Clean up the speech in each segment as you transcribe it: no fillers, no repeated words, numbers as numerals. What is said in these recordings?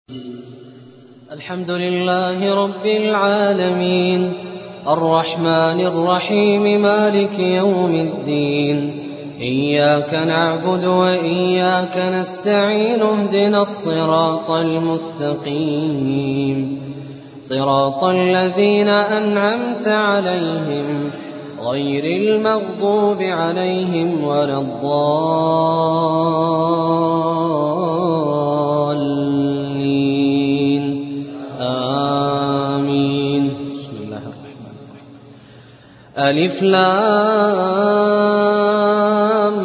الحمد لله رب العالمين الرحمن الرحيم مالك يوم الدين إياك نعبد وإياك نستعين اهدنا الصراط المستقيم صراط الذين أنعمت عليهم غير المغضوب عليهم ولا الضالين آمين. بسم الله الرحمن الرحيم. ألف لام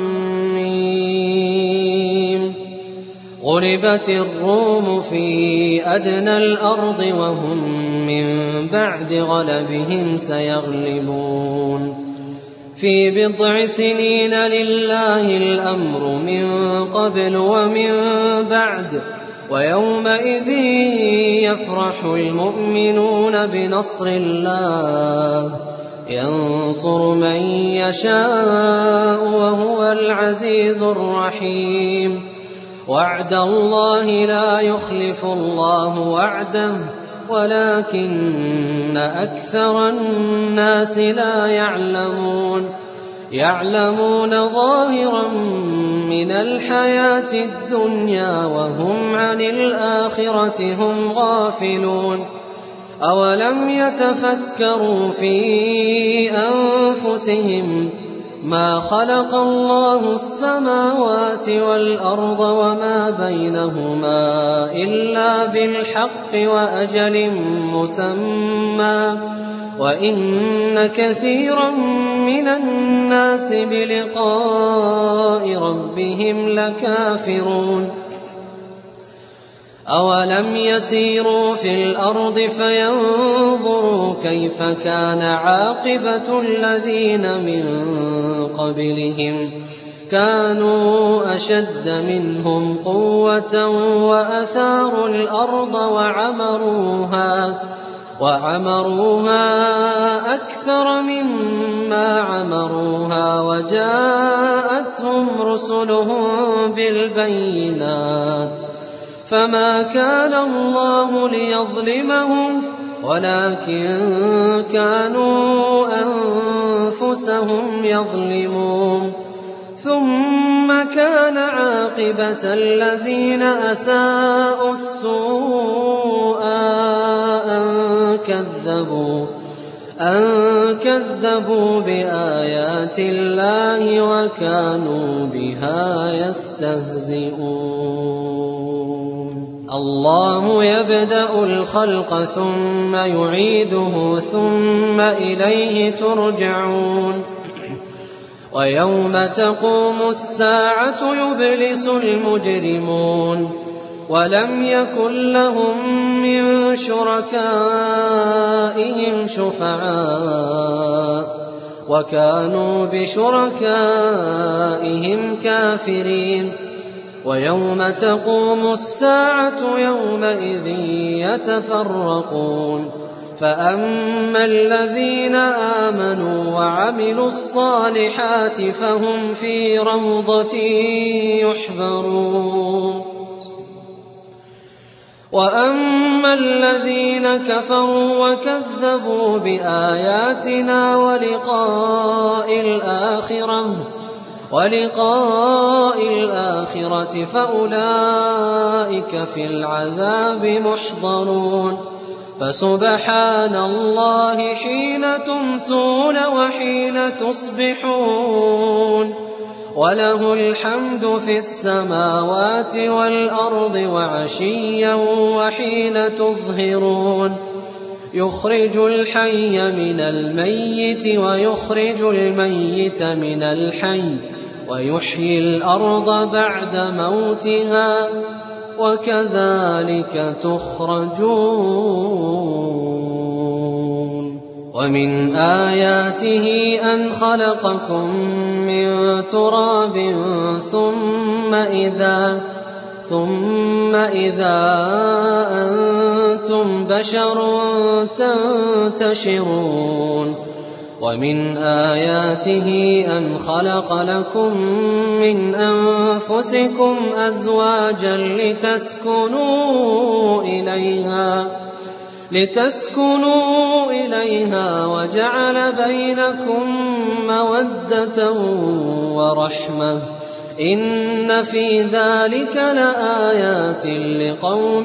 ميم. غلبت الروم في أدنى الأرض وهم من بعد غلبهم سيغلبون في بضع سنين لله الأمر من قبل ومن بعد ويومئذ يفرح المؤمنون بنصر الله ينصر من يشاء وهو العزيز الرحيم. وعد الله لا يخلف الله وعده ولكن أكثر الناس لا يعلمون ظاهرا من الحياة الدنيا وهم عن الآخرة هم غافلون. أولم يتفكروا في أنفسهم ما خلق الله السماوات والأرض وما بينهما إلا بالحق وأجل مسمى وإن كثيرا من الناس بلقاء ربهم لكافرون. أولم يسيروا في الأرض فينظروا كيف كان عاقبة الذين من قبلهم كانوا أشد منهم قوة وأثاروا الأرض وعمروها أكثر مما عمروها وجاءتهم رسلهم بالبينات فما كان الله ليظلمهم ولكن كانوا أنفسهم يظلمون. ثم كان عاقبة الذين أساءوا السوء أن كذبوا بآيات الله وكانوا بها يستهزئون. الله يبدأ الخلق ثم يعيده ثم إليه ترجعون. ويوم تقوم الساعة يبلس المجرمون ولم يكن لهم من شركائهم شفعاء وكانوا بشركائهم كافرين. ويوم تقوم الساعة يومئذ يتفرقون فأما الذين آمنوا وعملوا الصالحات فهم في روضة يحبرون وأما الذين كفروا وكذبوا بآياتنا ولقاء الآخرة فأولئك في العذاب محضرون. فسبحان الله حين تمسون وحين تصبحون وله الحمد في السماوات والأرض وعشيا وحين تظهرون. يخرج الحي من الميت ويخرج الميت من الحي ويحيي الأرض بعد موتها وكذلك تخرجون. ومن آياته أن خلقكم من تراب ثم إذا أنتم بشر تنتشرون. ومن آياته أن خلق لكم من أنفسكم أزواجا لتسكنوا إليها وجعل بينكم مودة ورحمة إن في ذلك لآيات لقوم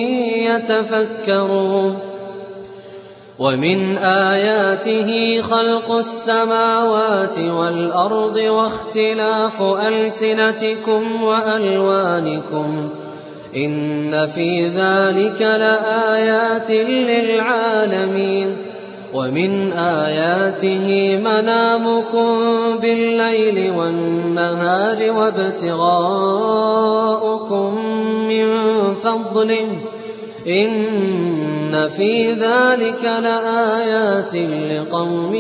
يتفكرون ومن آياته خلق السماوات والأرض واختلاف ألسنتكم وألوانكم إن في ذلك لآيات للعالمين ومن آياته منامكم بالليل والنهار وابتغاؤكم من فضله إن في ذلك لآيات لقوم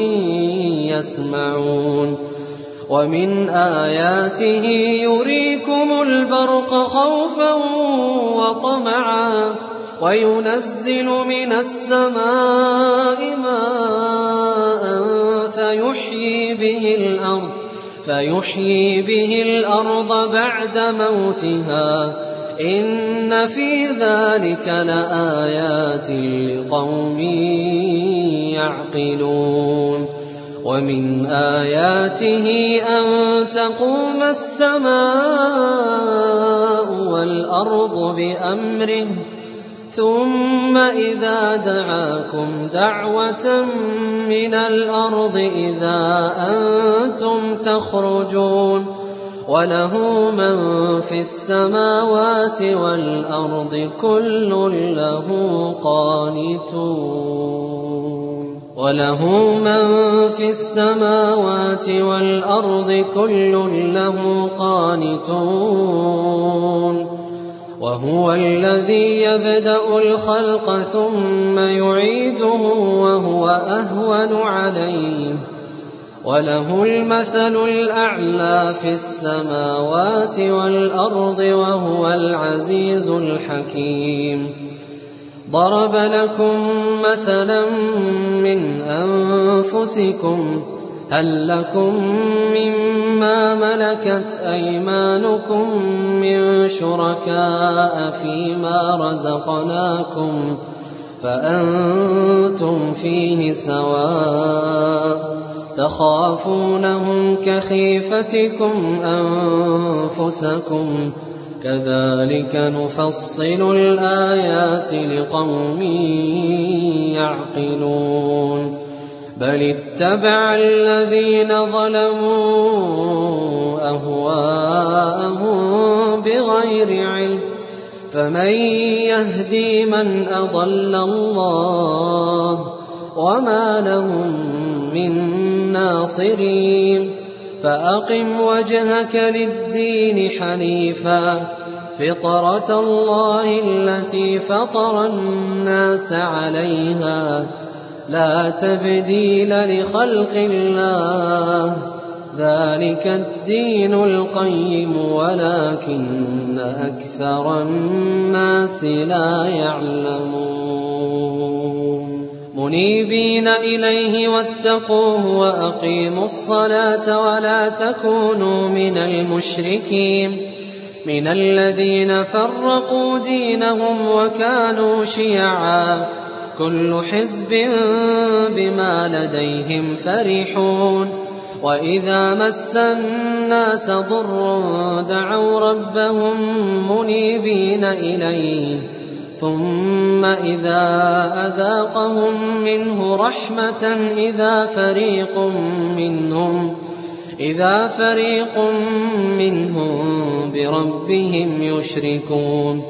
يسمعون ومن آياته يريكم البرق خوفا وطمعا وينزل من السماء ماء فيحيي به الأرض بعد موتها إن في ذلك لآيات لقوم يعقلون ومن آياته أن تقوم السماء والأرض بأمره ثم إذا دعاكم دعوة من الأرض إذا أنتم تخرجون وله من في السماوات والأرض كل له قانتون وهو الذي يبدأ الخلق ثم يعيده وهو أهون عليه وله المثل الأعلى في السماوات والأرض وهو العزيز الحكيم ضرب لكم مثلا من أنفسكم هل لكم مما ملكت أيمانكم من شركاء فيما رزقناكم فأنتم فيه سواء تخافونهم كخيفتكم أنفسكم كذلك نفصل الآيات لقوم يعقلون بل اتبع الذين ظلموا أهواءهم بغير علم فمن يهدي من أضل الله وما لهم من ناصرين فأقم وجهك للدين حنيفا فطرة الله التي فطر الناس عليها لا تبديل لخلق الله ذلك الدين القيم ولكن أكثر الناس لا يعلمون منيبين إليه واتقوه وأقيموا الصلاة ولا تكونوا من المشركين من الذين فرقوا دينهم وكانوا شيعا كل حزب بما لديهم فرحون وإذا مس الناس ضر دعوا ربهم منيبين إليه ثم إذا أذاقهم منه رحمة إذا فريق منهم بربهم يشركون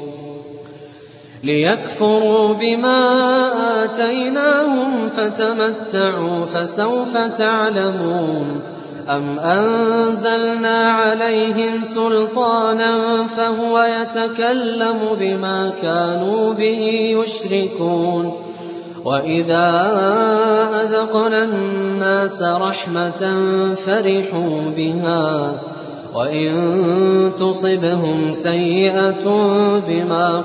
ليكفروا بما آتيناهم فتمتعوا فسوف تعلمون أم أنزلنا عليهم سلطانا فهو يتكلم بما كانوا به يشركون وإذا أذقنا الناس رحمة فرحوا بها وإن تصبهم سيئة بما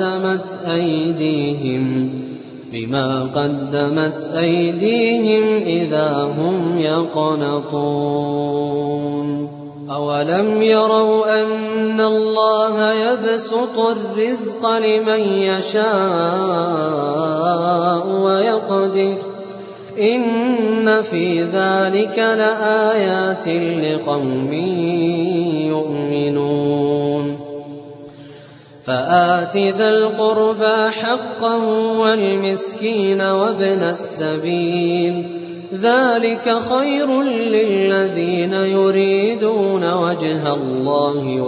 قدمت أيديهم إذا هم يقنطون أولم يروا أن الله يبسط الرزق لمن يشاء ويقدر إن في ذلك لآيات لقوم يؤمنون فآت ذا القربى حقا والمسكين وابن السبيل ذلك خير للذين يريدون وجه الله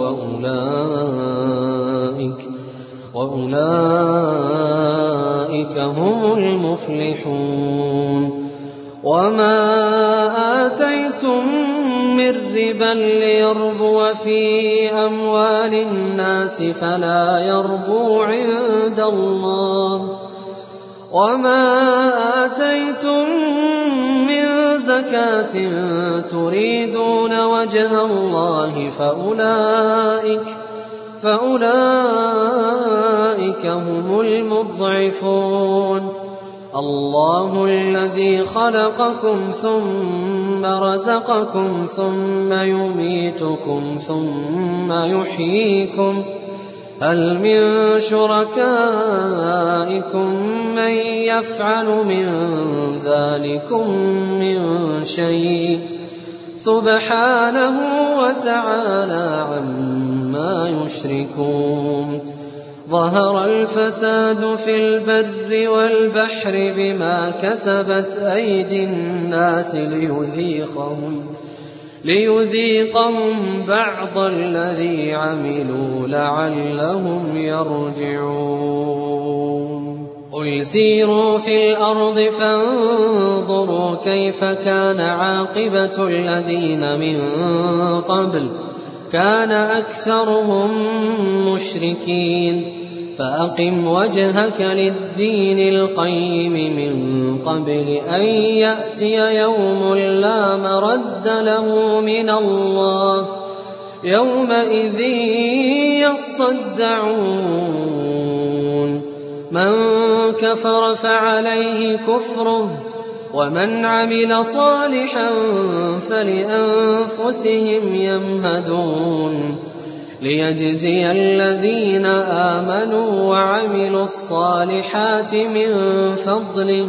وأولئك هم المفلحون وما آتيتم من ربا ليربو في أموال الناس فلا يربو عند الله وما آتيتم من زكاة تريدون وجه الله فأولئك هم المضعفون الله الذي خلقكم ثم رزقكم ثم يميتكم ثم يحييكم هل من شركائكم من يفعل من ذلكم من شيء سبحانه وتعالى عما يشركون ظهر الفساد في البر والبحر بما كسبت أيدي الناس ليذيقهم بعض الذي عملوا لعلهم يرجعون قل سيروا في الأرض فانظروا كيف كان عاقبة الذين من قبل كان أكثرهم مشركين فأقم وجهك للدين القيم من قبل أن يأتي يوم لا مرد له من الله يومئذ يصدعون من كفر فعليه كفره ومن عمل صالحا فلأنفسهم يمهدون ليجزي الذين آمنوا وعملوا الصالحات من فضله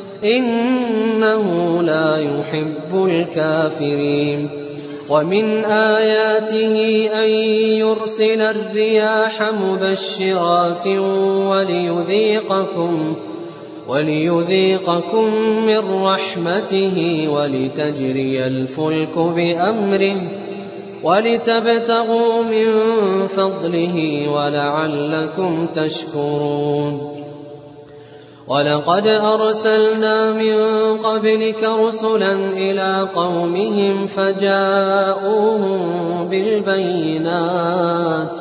إنه لا يحب الكافرين ومن آياته أن يرسل الرياح مبشرات وليذيقكم من رحمته ولتجري الفلك بأمره ولتبتغوا من فضله ولعلكم تشكرون ولقد أرسلنا من قبلك رسلا إلى قومهم فجاءوهم بالبينات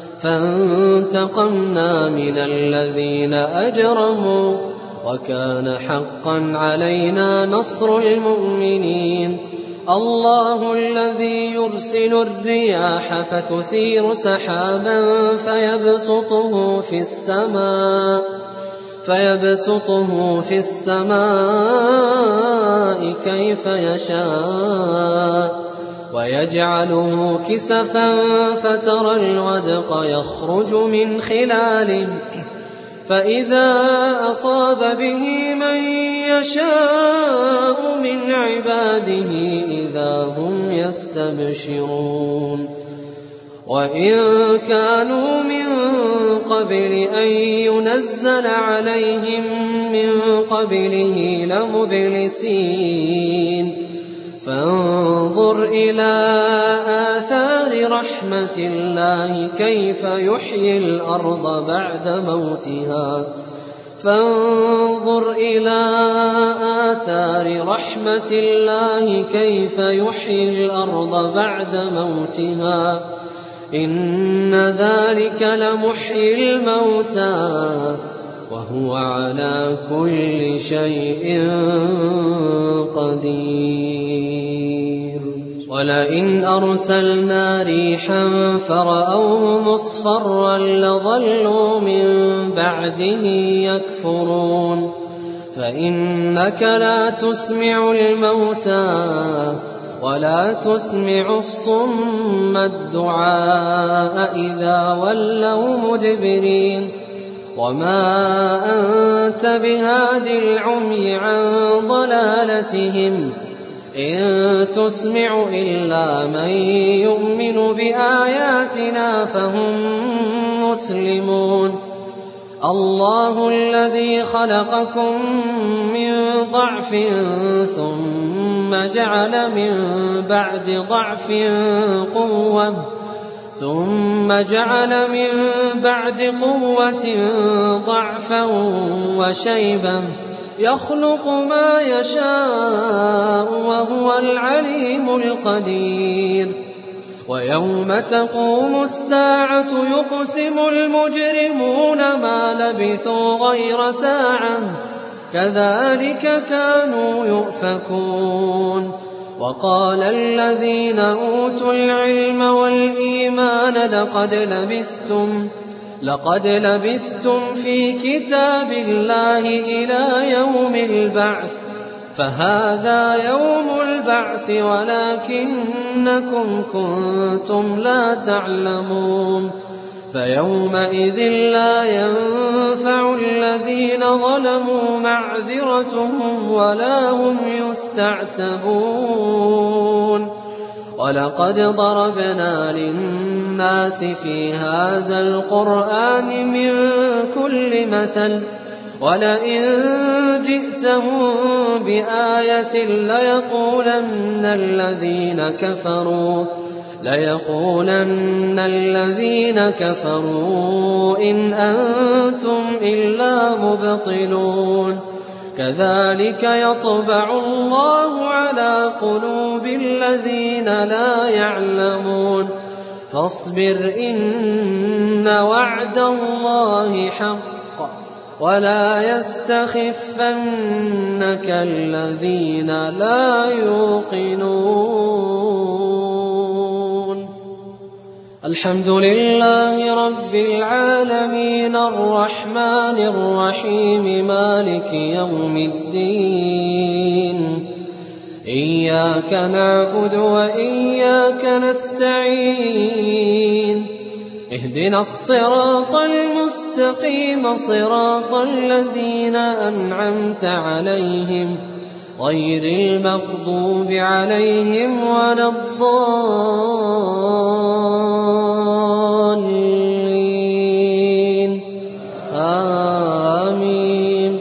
فانتقمنا من الذين أجرموا وكان حقا علينا نصر المؤمنين الله الذي يرسل الرياح فتثير سحابا فيبسطه في السماء كيف يشاء ويجعله كسفا فترى الودق يخرج من خلاله فإذا أصاب به من يشاء من عباده إذا هم يستبشرون وإن كانوا من قبل أن ينزل عليهم من قبله لمبلسين فانظر إلى آثار رحمة الله كيف يحيي الأرض بعد موتها إن ذلك لمحيي الموتى وهو على كل شيء قدير ولئن أرسلنا ريحا فرأوه مصفرا لظلوا من بعده يكفرون فإنك لا تسمع الموتى ولا تسمع الصم الدعاء إذا ولوا مدبرين وما أنت بهاد العمي عن ضلالتهم إن تسمع إلا من يؤمن بآياتنا فهم مسلمون الله الذي خلقكم من ضعف ثم جعل من بعد ضعف قوة ضعفا وشيبة يخلق ما يشاء وهو العليم القدير ويوم تقوم الساعة يقسم المجرمون ما لبثوا غير ساعة كذلك كانوا يؤفكون وقال الذين أوتوا العلم والإيمان لقد لبثتم في كتاب الله إلى يوم البعث فهذا يوم البعث ولكنكم كنتم لا تعلمون فيومئذ لا ينفع الذين ظلموا معذرتهم ولا هم يستعتبون ولقد ضربنا للناس في هذا القرآن من كل مثل ولئن جئتهم بآية ليقولن الذين كفروا إن أنتم إلا مبطلون كذلك يطبع الله على قلوب الذين لا يعلمون فاصبر إن وعد الله حق ولا يستخفنك الذين لا يوقنون الحمد لله رب العالمين الرحمن الرحيم مالك يوم الدين إياك نعبد وإياك نستعين اهدنا الصراط المستقيم صراط الذين أنعمت عليهم غير المغضوب عليهم ولا الضالين آمين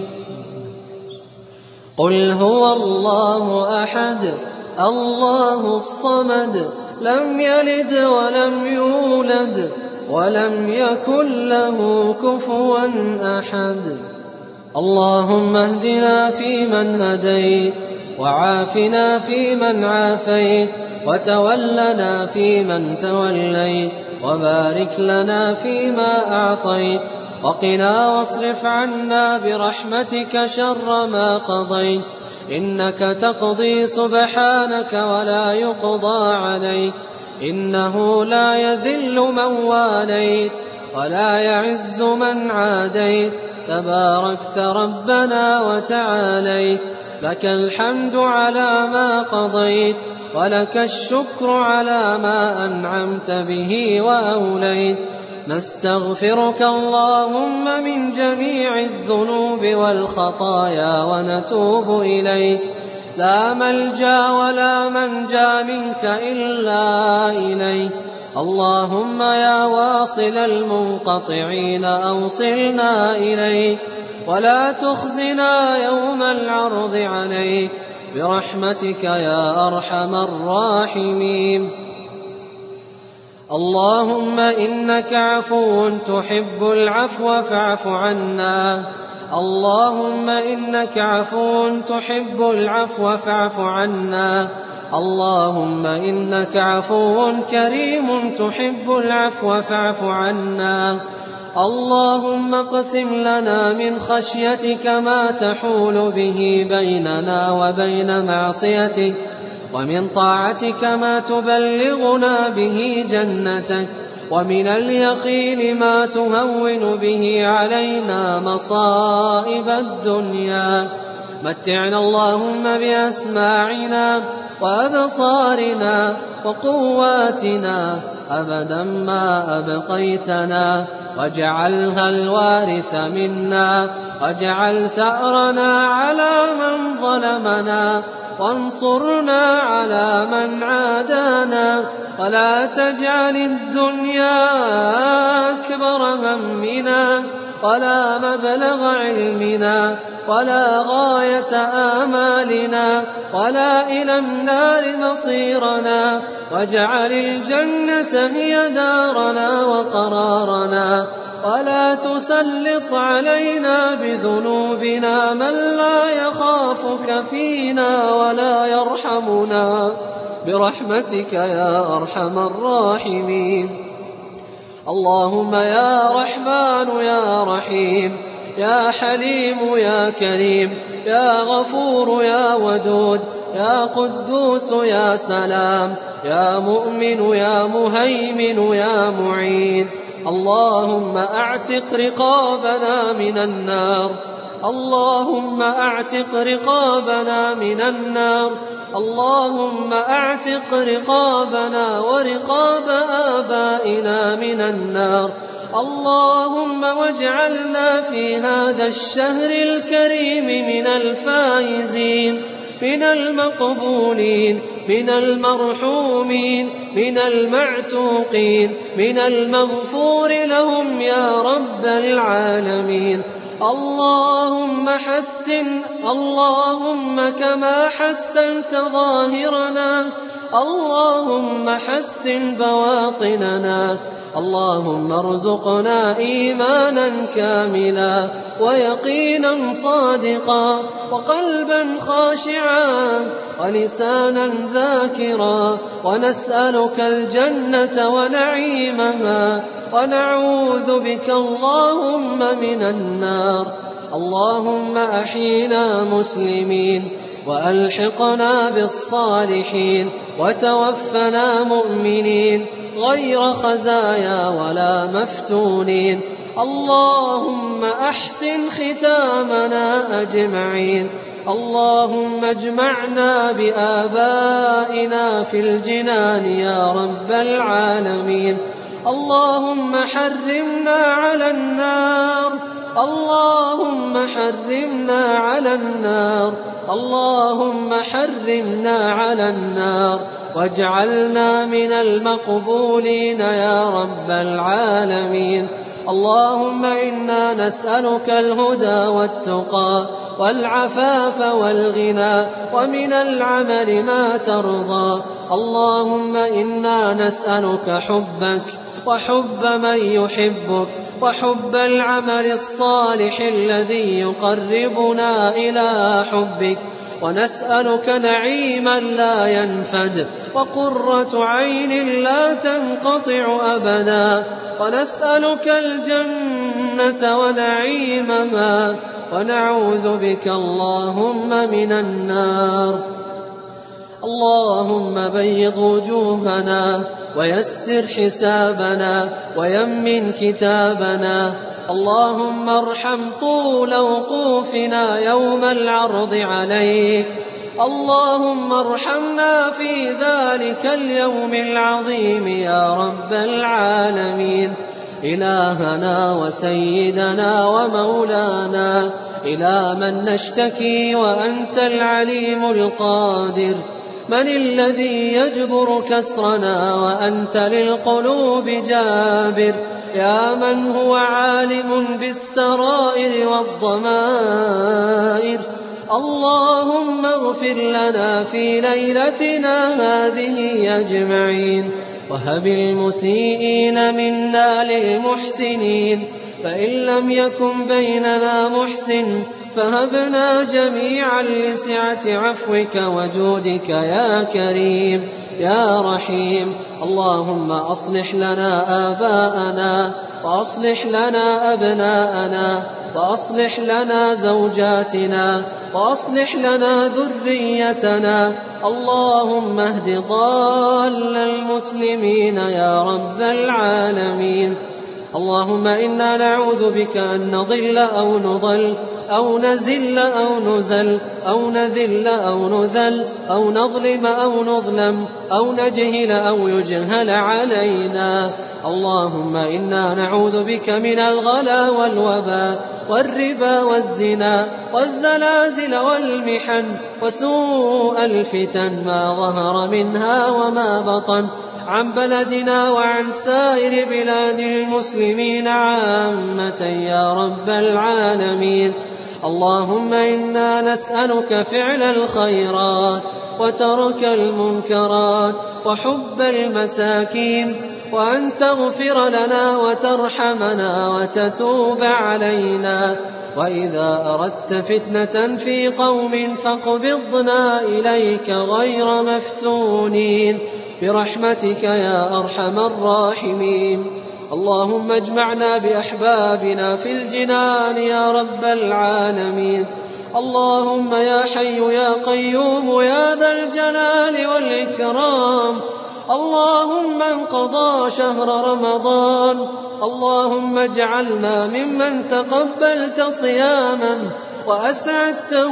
قل هو الله أحد الله الصمد لم يلد ولم يولد ولم يكن له كفوا أحد اللهم اهدنا فيمن هديت وعافنا فيمن عافيت وتولنا فيمن توليت وبارك لنا فيما أعطيت وقنا واصرف عنا برحمتك شر ما قضيت إنك تقضي سبحانك ولا يقضى عليك إنه لا يذل من واليت ولا يعز من عاديت تباركت ربنا وتعاليت لك الحمد على ما قضيت ولك الشكر على ما أنعمت به وأوليت نستغفرك اللهم من جميع الذنوب والخطايا ونتوب إليك لا ملجأ ولا منجا منك إلا إليك اللهم يا واصل المنقطعين أوصلنا إليك ولا تخزنا يوم العرض عليك برحمتك يا أرحم الراحمين اللهم إنك عفو تحب العفو فاعف عنا اللهم إنك عفو تحب العفو فاعف عنا اللهم إنك عفو كريم تحب العفو فاعف عنا اللهم اقسم لنا من خشيتك ما تحول به بيننا وبين معصيتك ومن طاعتك ما تبلغنا به جنتك ومن اليقين ما تهون به علينا مصائب الدنيا متعنا اللهم بأسماعنا وأبصارنا وقواتنا أبدا ما أبقيتنا، واجعلها الوارث منا، واجعل ثأرنا على من ظلمنا، وانصرنا على من عادانا، ولا تجعل الدنيا أكبر همنا ولا مبلغ علمنا ولا غاية آمالنا ولا إلى النار مصيرنا، واجعل الجنة هي دارنا وقرارنا، ولا تسلط علينا بذنوبنا من لا يخافك فينا ولا يرحمنا برحمتك يا أرحم الراحمين. اللهم يا رحمن يا رحيم يا حليم يا كريم يا غفور يا ودود يا قدوس يا سلام يا مؤمن يا مهيمن يا معين، اللهم أعتق رقابنا من النار، اللهم أعتق رقابنا من النار، اللهم أعتق رقابنا ورقاب آبائنا من النار، اللهم واجعلنا في هذا الشهر الكريم من الفائزين، من المقبولين، من المرحومين، من المعتوقين، من المغفور لهم يا رب العالمين. اللهم كما حسنت ظاهرنا اللهم حسن بواطننا، اللهم ارزقنا إيمانا كاملا ويقينا صادقا وقلبا خاشعا ولسانا ذاكرا، ونسألك الجنة ونعيمها ونعوذ بك اللهم من النار. اللهم أحينا مسلمين وألحقنا بالصالحين وتوفنا مؤمنين غير خزايا ولا مفتونين. اللهم أحسن ختامنا أجمعين، اللهم اجمعنا بآبائنا في الجنان يا رب العالمين. اللهم حرمنا على النار، اللهم حرمنا على النار، اللهم حرمنا على النار، واجعلنا من المقبولين يا رب العالمين. اللهم إنا نسألك الهدى والتقى والعفاف والغنى ومن العمل ما ترضى. اللهم إنا نسألك حبك وحب من يحبك وحب العمل الصالح الذي يقربنا إلى حبك، ونسألك نعيما لا ينفد وقرة عين لا تنقطع أبدا، ونسألك الجنة ونعيمها، ونعوذ بك اللهم من النار. اللهم بيض وجوهنا ويسر حسابنا ويمن كتابنا، اللهم ارحم طول وقوفنا يوم العرض عليك، اللهم ارحمنا في ذلك اليوم العظيم يا رب العالمين. إلهنا وسيدنا ومولانا، إلى من نشتكي وأنت العليم القادر، من الذي يجبر كسرنا وأنت للقلوب جابر، يا من هو عالم بالسرائر والضمائر. اللهم اغفر لنا في ليلتنا هذه أجمعين، وهب المسيئين منا للمحسنين، فإن لم يكن بيننا محسن فهبنا جميعا لسعة عفوك وجودك يا كريم يا رحيم. اللهم أصلح لنا آباءنا وأصلح لنا أبناءنا وأصلح لنا زوجاتنا وأصلح لنا ذريتنا. اللهم اهد ضال المسلمين يا رب العالمين. اللهم إنا نعوذ بك أن نضل أو نضل أو نزل أو نزل أو نذل أو نذل أو نظلم أو نظلم أو نجهل أو يجهل علينا. اللهم إنا نعوذ بك من الغلا والوباء والربا والزنا والزلازل والمحن وسوء الفتن ما ظهر منها وما بطن عن بلدنا وعن سائر بلاد المسلمين عامة يا رب العالمين. اللهم إنا نسألك فعل الخيرات وترك المنكرات وحب المساكين، وأن تغفر لنا وترحمنا وتتوب علينا. وإذا أردت فتنة في قوم فاقبضنا إليك غير مفتونين برحمتك يا أرحم الراحمين. اللهم اجمعنا بأحبابنا في الجنان يا رب العالمين. اللهم يا حي يا قيوم يا ذا الجلال والإكرام، اللهم انقضى شهر رمضان، اللهم اجعلنا ممن تقبلت صياما وأسعدته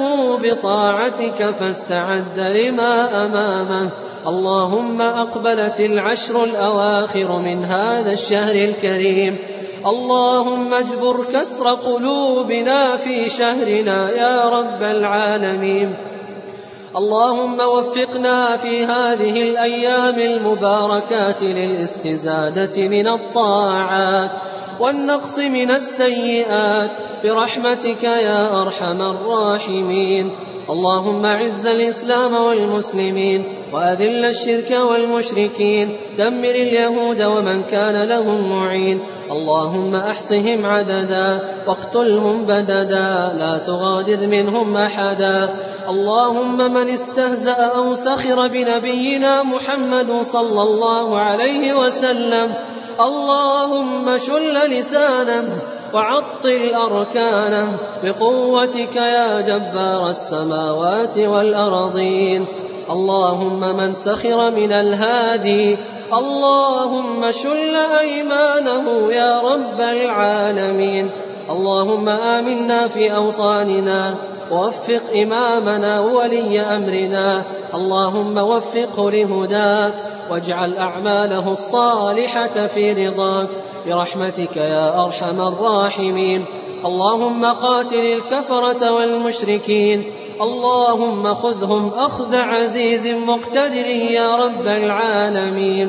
بطاعتك فاستعد لما أمامه. اللهم أقبلت العشر الأواخر من هذا الشهر الكريم، اللهم اجبر كسر قلوبنا في شهرنا يا رب العالمين. اللهم وفقنا في هذه الأيام المباركات للاستزادة من الطاعات والنقص من السيئات برحمتك يا أرحم الراحمين. اللهم أعز الإسلام والمسلمين وأذل الشرك والمشركين، دمر اليهود ومن كان لهم معين. اللهم أحصهم عددا واقتلهم بددا لا تغادر منهم أحدا. اللهم من استهزأ أو سخر بنبينا محمد صلى الله عليه وسلم اللهم شل لسانه وعطل أركانه بقوتك يا جبار السماوات والأرضين. اللهم من سخر من الهادي اللهم شل أيمانه يا رب العالمين. اللهم آمنا في أوطاننا ووفق إمامنا وولي أمرنا، اللهم وفقه لهداك واجعل أعماله الصالحة في رضاك برحمتك يا أرحم الراحمين. اللهم قاتل الكفرة والمشركين، اللهم خذهم أخذ عزيز مقتدر يا رب العالمين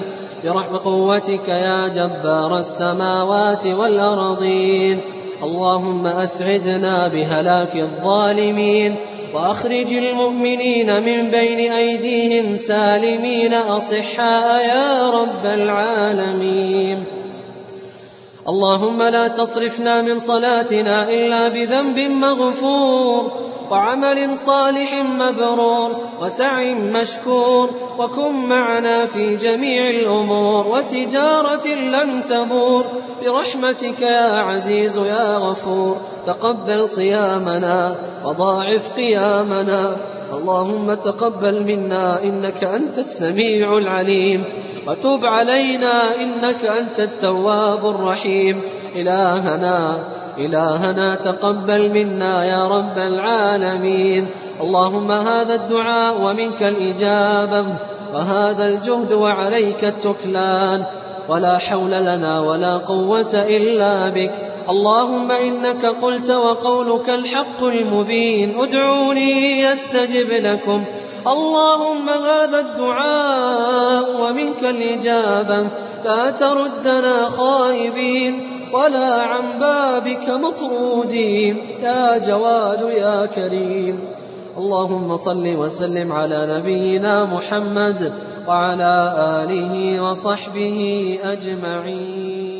بقوتك يا جبار السماوات والأرضين. اللهم أسعدنا بهلاك الظالمين وأخرج المؤمنين من بين أيديهم سالمين أصحاء يا رب العالمين. اللهم لا تصرفنا من صلاتنا إلا بذنب مغفور وعمل صالح مبرور وسعي مشكور، وكن معنا في جميع الأمور وتجارة لن تبور برحمتك يا عزيز يا غفور. تقبل صيامنا وضاعف قيامنا، اللهم تقبل منا إنك أنت السميع العليم، وتب علينا إنك أنت التواب الرحيم. إلهنا تقبل منا يا رب العالمين. اللهم هذا الدعاء ومنك الإجابة، وهذا الجهد وعليك التكلان، ولا حول لنا ولا قوة إلا بك. اللهم إنك قلت وقولك الحق المبين ادعوني يستجب لكم. اللهم هذا الدعاء ومنك الإجابة، لا تردنا خائبين ولا عن بابك مطرودين يا جواد يا كريم. اللهم صل وسلم على نبينا محمد وعلى آله وصحبه أجمعين.